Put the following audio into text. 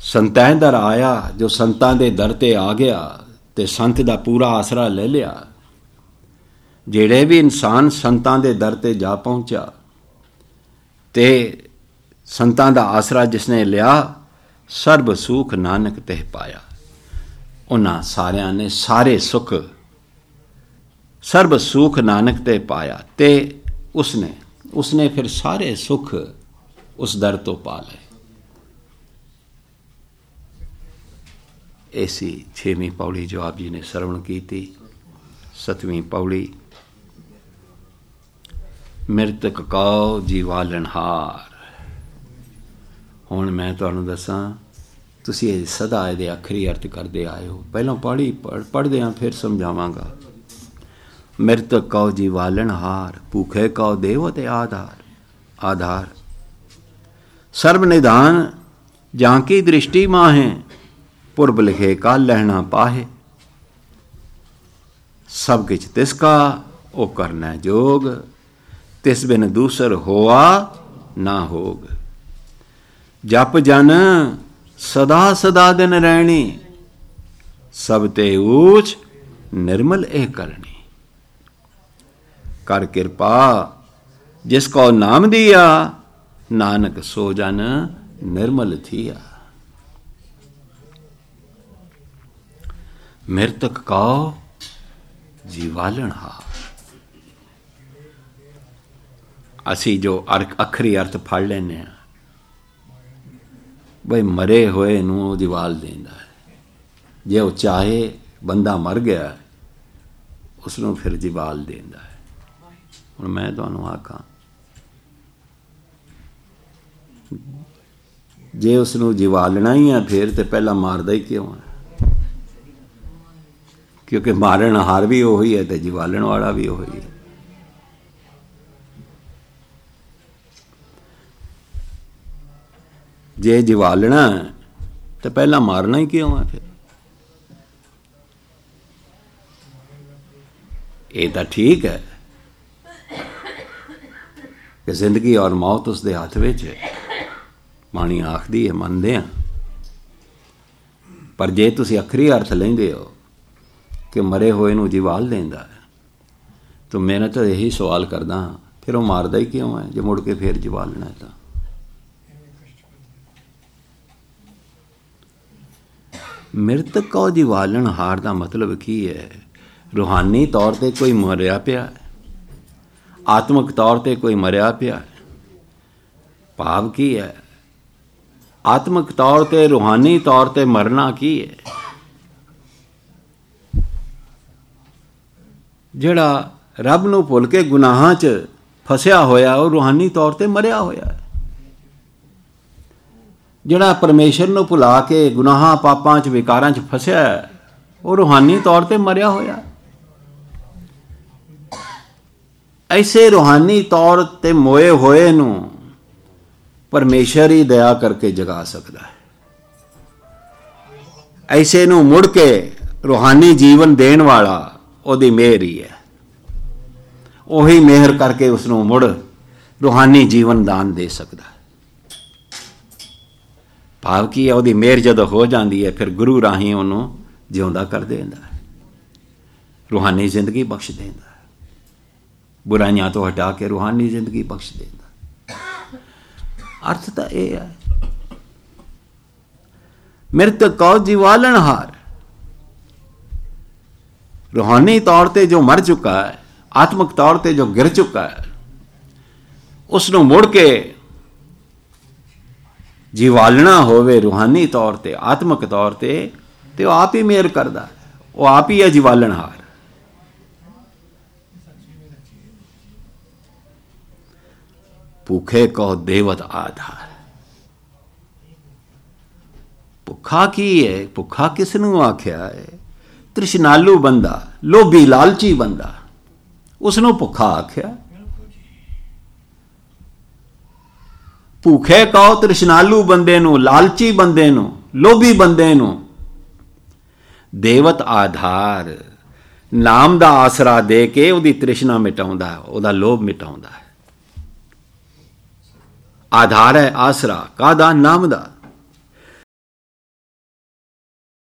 ਸੰਤਾਂ ਦਰ ਆਇਆ, ਜੋ ਸੰਤਾਂ ਦੇ ਦਰ ਤੇ ਆ ਗਿਆ ਤੇ ਸੰਤ ਦਾ ਪੂਰਾ ਆਸਰਾ ਲੈ ਲਿਆ। ਜਿਹੜੇ ਵੀ ਇਨਸਾਨ ਸੰਤਾਂ ਦੇ ਦਰ ਤੇ ਜਾ ਪਹੁੰਚਾ ਤੇ ਸੰਤਾਂ ਦਾ ਆਸਰਾ ਜਿਸਨੇ ਲਿਆ, ਸਰਬ ਸੁਖ ਨਾਨਕ ਤਹਿ ਪਾਇਆ। ਉਹਨਾਂ ਸਾਰਿਆਂ ਨੇ ਸਾਰੇ ਸੁਖ, ਸਰਬ ਸੁਖ ਨਾਨਕ ਤੇ ਪਾਇਆ ਤੇ ਉਸਨੇ ਫਿਰ ਸਾਰੇ ਸੁਖ ਉਸ ਦਰ ਤੋਂ ਪਾ ਲਏ। ऐसी 6ਵੀਂ ਪੌੜੀ ਜੋ ਆਪ ਜੀ ਨੇ ਸਰਵਣ ਕੀਤੀ। 7ਵੀਂ ਪੌੜੀ, ਮਿਰਤਕ ਕਉ ਜੀਵਾਲਣਹਾਰ। ਹੁਣ ਮੈਂ ਤੁਹਾਨੂੰ ਦੱਸਾਂ, ਤੁਸੀਂ ਇਹ ਸਦਾ ਇਹਦੇ ਆਖਰੀ ਅਰਥ ਕਰਦੇ ਆਏ ਹੋ। ਪਹਿਲਾਂ ਪੜ੍ਹਦੇ ਹਾਂ, ਫਿਰ ਸਮਝਾਵਾਂਗਾ। ਮਿਰਤਕ ਕਉ ਜੀਵਾਲਣਹਾਰ, ਭੂਖੇ ਕਉ ਦੇਵ ਤੇ ਆਧਾਰ। ਸਰਬ ਨਿਧਾਨ ਜਾਂ ਕੀ ਦ੍ਰਿਸ਼ਟੀ ਮਾਹੇ, ਪੁਰਬ ਲਿਖੇ ਕਾ ਲਹਿਣਾ ਪਾਹੇ। ਸਭ ਕਿਛ ਤਿਸ ਕਾ ਉਹ ਕਰਨਾ ਜੋਗ, ਤਿਸ ਬਿਨ ਦੂਸਰ ਹੋਆ ਨਾ ਹੋਗ। ਜਪ ਜਨ ਸਦਾ ਸਦਾ ਦਿਨ ਰਹਿਣੀ, ਸਭ ਤੇ ਊਚ ਨਿਰਮਲ ਇਹ ਕਰਨੀ। ਕਰ ਕਿਰਪਾ ਜਿਸ ਕੋ ਨਾਮ ਦਿਆ, ਨਾਨਕ ਸੋ ਜਨ ਨਿਰਮਲ ਥੀਆ। ਮਿਰਤਕ ਕਉ ਜੀਵਾਲਣਹਾਰ। ਅਸੀਂ ਜੋ ਆਖਰੀ ਅਰਥ ਫੜ ਲੈਂਦੇ ਹਾਂ, ਬਈ ਮਰੇ ਹੋਏ ਨੂੰ ਉਹ ਜੀਵਾਲ ਦਿੰਦਾ ਹੈ। ਜੇ ਉਹ ਚਾਹੇ ਬੰਦਾ ਮਰ ਗਿਆ, ਉਸਨੂੰ ਫਿਰ ਜੀਵਾਲ ਦਿੰਦਾ ਹੈ। ਹੁਣ ਮੈਂ ਤੁਹਾਨੂੰ ਆਖਾਂ, ਜੇ ਉਸਨੂੰ ਜੀਵਾਲਣਾ ਹੀ ਆ ਫਿਰ ਤੇ ਪਹਿਲਾਂ ਮਾਰਦਾ ਹੀ ਕਿਉਂ ਹੈ? ਕਿਉਂਕਿ ਮਾਰਨ ਹਾਰ ਵੀ ਉਹੀ ਹੈ ਤੇ ਜੀਵਾਲਣ ਵਾਲਾ ਵੀ ਉਹੀ ਹੈ। ਜੇ ਜੀਵਾਲਣਾ ਤੇ ਪਹਿਲਾਂ ਮਾਰਨਾ ਹੀ ਕਿਉਂ ਹੈ? ਫਿਰ ਇਹ ਤਾਂ ਠੀਕ ਹੈ ਕਿ ਜ਼ਿੰਦਗੀ ਔਰ ਮੌਤ ਉਸਦੇ ਹੱਥ ਵਿੱਚ ਹੈ, ਬਾਣੀ ਆਖਦੀ ਹੈ, ਮੰਨਦੇ ਹਾਂ। ਪਰ ਜੇ ਤੁਸੀਂ ਆਖਰੀ ਅਰਥ ਲੈਂਦੇ ਹੋ ਕਿ ਮਰੇ ਹੋਏ ਨੂੰ ਜੀਵਾਲ ਦਿੰਦਾ ਹੈ, ਤਾਂ ਮੈਂ ਤਾਂ ਇਹੀ ਸਵਾਲ ਕਰਦਾ ਹਾਂ, ਫਿਰ ਉਹ ਮਾਰਦਾ ਹੀ ਕਿਉਂ ਹੈ ਜੇ ਮੁੜ ਕੇ ਫਿਰ ਜੀਵਾਲਣਾ ਹੈ? ਤਾਂ ਮਿਰਤਕ ਕਉ ਜੀਵਾਲਣਹਾਰ ਦਾ ਮਤਲਬ ਕੀ ਹੈ? ਰੂਹਾਨੀ ਤੌਰ ਤੇ ਕੋਈ ਮਰਿਆ ਪਿਆ ਹੈ, ਆਤਮਿਕ ਤੌਰ ਤੇ ਕੋਈ ਮਰਿਆ ਪਿਆ ਹੈ। ਭਾਵ ਕੀ ਹੈ? ਆਤਮਿਕ ਤੌਰ ਤੇ, ਰੂਹਾਨੀ ਤੌਰ ਤੇ ਮਰਨਾ ਕੀ ਹੈ? ਜਿਹੜਾ ਰੱਬ ਨੂੰ ਭੁੱਲ ਕੇ ਗੁਨਾਹਾਂ 'ਚ ਫਸਿਆ ਹੋਇਆ, ਉਹ ਰੂਹਾਨੀ ਤੌਰ ਤੇ ਮਰਿਆ ਹੋਇਆ ਹੈ। ਜਿਹੜਾ ਪਰਮੇਸ਼ਰ ਨੂੰ ਭੁਲਾ ਕੇ ਗੁਨਾਹਾਂ, ਪਾਪਾਂ 'ਚ, ਵਿਕਾਰਾਂ 'ਚ ਫਸਿਆ ਹੈ, ਉਹ ਰੂਹਾਨੀ ਤੌਰ ਤੇ ਮਰਿਆ ਹੋਇਆ ਹੈ। ਐਸੇ ਰੂਹਾਨੀ ਤੌਰ ਤੇ ਮੋਏ ਹੋਏ ਨੂੰ ਪਰਮੇਸ਼ਰ ਹੀ ਦਇਆ ਕਰਕੇ ਜਗਾ ਸਕਦਾ ਹੈ। ਐਸੇ ਨੂੰ ਮੁੜ ਕੇ ਰੂਹਾਨੀ ਜੀਵਨ ਦੇਣ ਵਾਲਾ ਉਹਦੀ ਮਿਹਰ ਹੀ ਹੈ। ਉਹੀ ਮਿਹਰ ਕਰਕੇ ਉਸਨੂੰ ਮੁੜ ਰੂਹਾਨੀ ਜੀਵਨ ਦਾਨ ਦੇ ਸਕਦਾ ਹੈ। ਭਾਵ ਕੀ ਹੈ? ਉਹਦੀ ਮਿਹਰ ਜਦੋਂ ਹੋ ਜਾਂਦੀ ਹੈ, ਫਿਰ ਗੁਰੂ ਰਾਹੀਂ ਉਹਨੂੰ ਜਿਉਂਦਾ ਕਰ ਦਿੰਦਾ ਹੈ, ਰੂਹਾਨੀ ਜ਼ਿੰਦਗੀ ਬਖਸ਼ ਦਿੰਦਾ ਹੈ, ਬੁਰਾਈਆਂ ਤੋਂ ਹਟਾ ਕੇ ਰੂਹਾਨੀ ਜ਼ਿੰਦਗੀ ਬਖਸ਼ ਦਿੰਦਾ। ਅਰਥ ਤਾਂ ਇਹ ਹੈ। ਮਿਰਤਕ ਕਉ ਜੀਵਾਲਣਹਾਰ, ਰੂਹਾਨੀ ਤੌਰ ਤੇ ਜੋ ਮਰ ਚੁੱਕਾ ਹੈ, ਆਤਮਿਕ ਤੌਰ ਤੇ ਜੋ ਗਿਰ ਚੁੱਕਾ ਹੈ, ਉਸਨੂੰ ਮੁੜ ਕੇ ਜੀਵਾਲਣਾ ਹੋਵੇ ਰੂਹਾਨੀ ਤੌਰ ਤੇ, ਆਤਮਿਕ ਤੌਰ ਤੇ ਉਹ ਆਪ ਹੀ ਮਿਹਰ ਕਰਦਾ ਹੈ। ਉਹ ਆਪ ਹੀ ਹੈ ਜੀਵਾਲਣਹਾਰ। ਭੁੱਖੇ ਕਉ ਦੇਵਤ ਆਧਾਰ। ਭੁੱਖਾ ਕੀ ਹੈ? ਭੁੱਖਾ ਕਿਸ ਨੂੰ ਆਖਿਆ ਹੈ? ਤ੍ਰਿਸ਼ਨਾਲੂ ਬੰਦਾ, ਲੋਭੀ ਲਾਲਚੀ ਬੰਦਾ, ਉਸਨੂੰ ਭੁੱਖਾ ਆਖਿਆ। ਭੁੱਖੇ ਕਉ ਤ੍ਰਿਸ਼ਨਾਲੂ ਬੰਦੇ ਨੂੰ, ਲਾਲਚੀ ਬੰਦੇ ਨੂੰ, ਲੋਭੀ ਬੰਦੇ ਨੂੰ ਦੇਵਤ ਆਧਾਰ, ਨਾਮ ਦਾ ਆਸਰਾ ਦੇ ਕੇ ਉਹਦੀ ਤ੍ਰਿਸ਼ਨਾ ਮਿਟਾਉਂਦਾ, ਉਹਦਾ ਲੋਭ ਮਿਟਾਉਂਦਾ ਹੈ। ਆਧਾਰ ਹੈ ਆਸਰਾ ਕਾਹਦਾ? ਨਾਮ ਦਾ।